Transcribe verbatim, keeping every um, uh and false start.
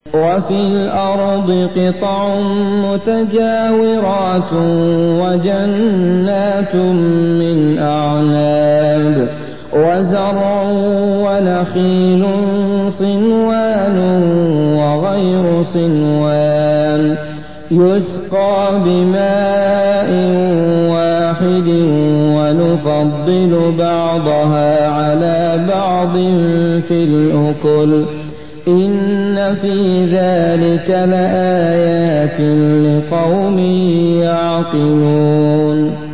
وفي الأرض قطع متجاورات وجنات من أعناب وزرع ونخيل صنوان وغير صنوان يسقى بماء واحد ونفضل بعضها على بعض في الأكل إن في ذلك لآيات لقوم يعقلون.